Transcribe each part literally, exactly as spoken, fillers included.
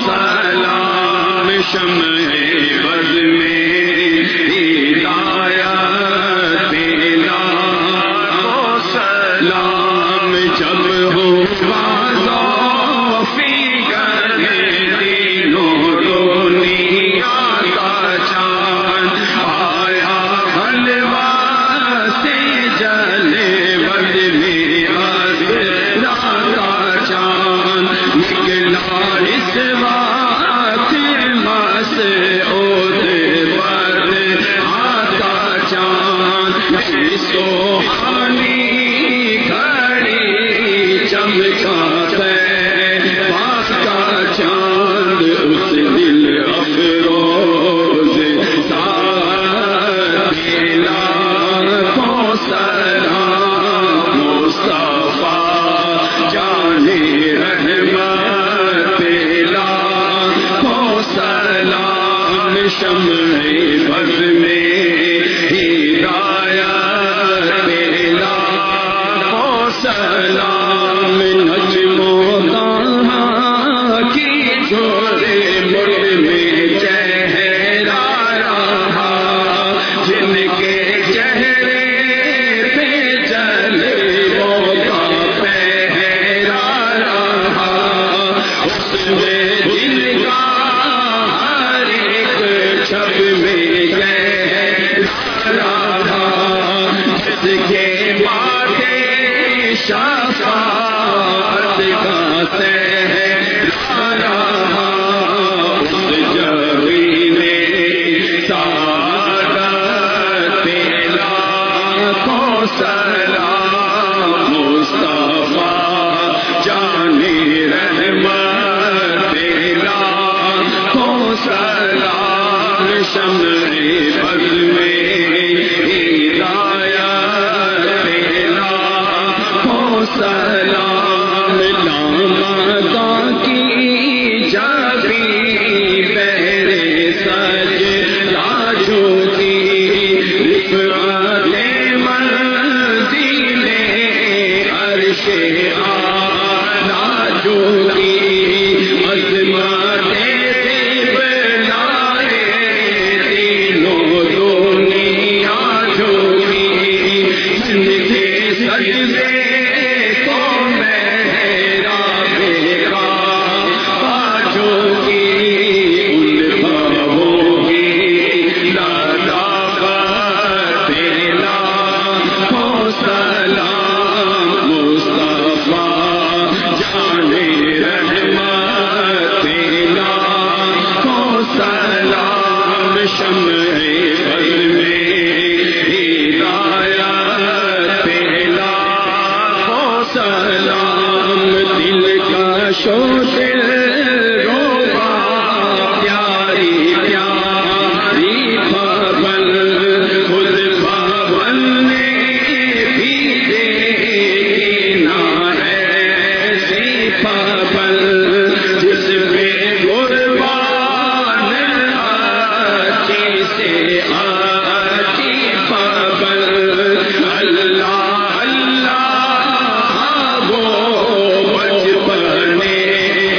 سلام شمع بز میں ہدایت لاکھوں سلام جب ہو بازار فکر دینوں دنیا کا چاند آیا حلوہ سے جلے بد میں عذرا کا چاند نکلا اس وقت مسعود پر آتا چاند سوہانی گھڑی چمکا پاس کا چاند اس دل افروز ساتھ لاکھوں سلام مصطفیٰ جانے رحمت لاکھوں سلام شمع بز میں ہدایت لاکھوں سلام نجم و طہا کی جھولے ملک میں چہرہ رہا جن کے چہرے پہ جلووں کا پہرا رہا اس میں جن کا ہر ایک چھب میں گہرا رہا جس کے باتیں شفاعت کا سہرا رہا اس جبینے سعادت لاکھوں سلام مصطفیٰ جانے رحمت لاکھوں سلام شمع بز میں ہدایت لاکھوں سلام لامدہ کی جبی بہرے سج لاجھوتی رفعت منزل عرش اعلیٰ جھوتی عظمت قبلائے تینوں دنیا جھوتی جن کے سجدے کو محراب کعبہ جھوتی ان پر ہوگی لطافت لاکھوں سلام مصطفیٰ جانے رحمت لاکھوں سلام شمع بز میں ہدایت لاکھوں سلام دل کا شوق روبا پیاری پیاری بھاون خود بھاون نے بھی دیکھنا ایسی بھاون جس پہ قربان آتی سے آتی بھاون اللہ اللہ وہ بچپنے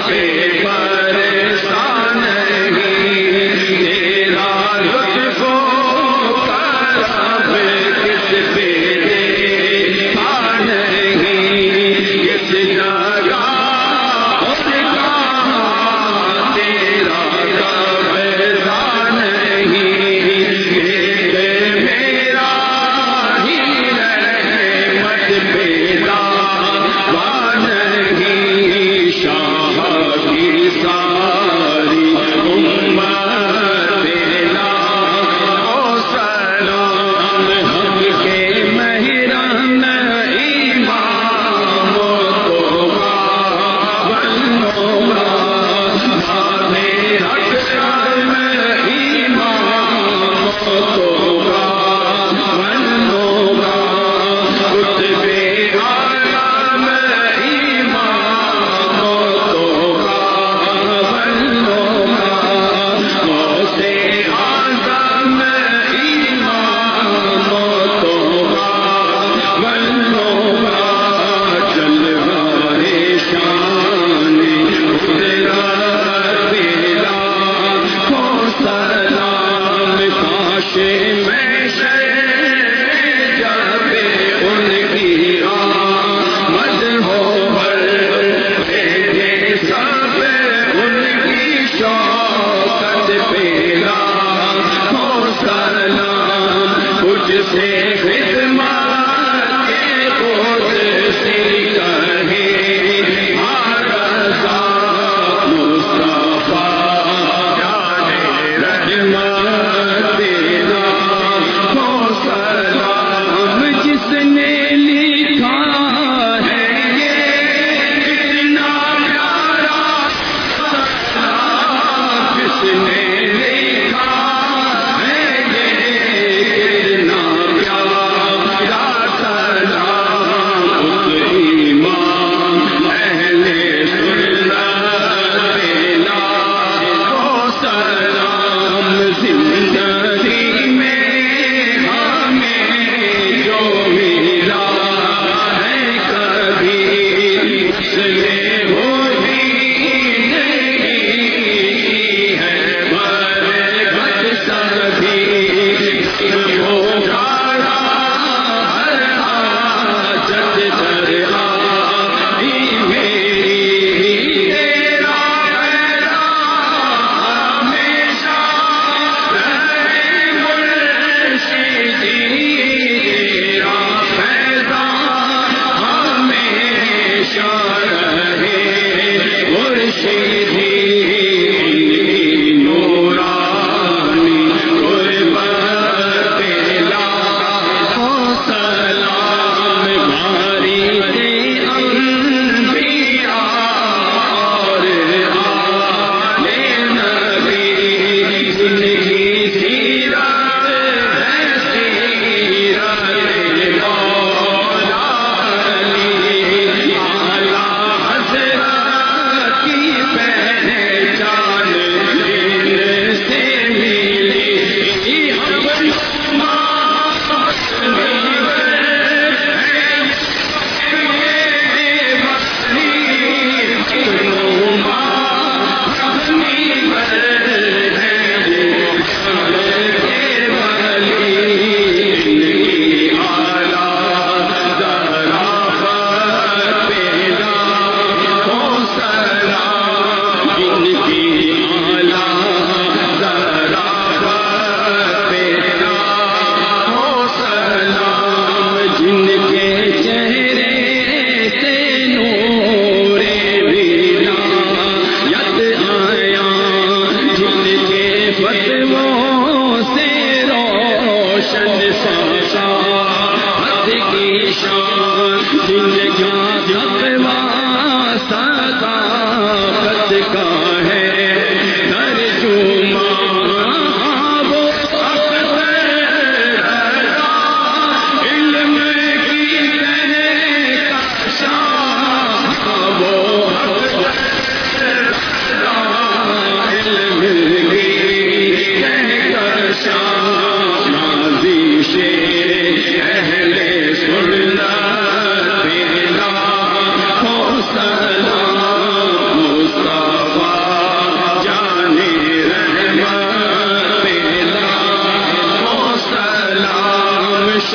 میں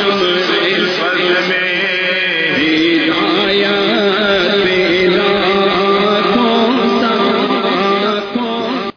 شمع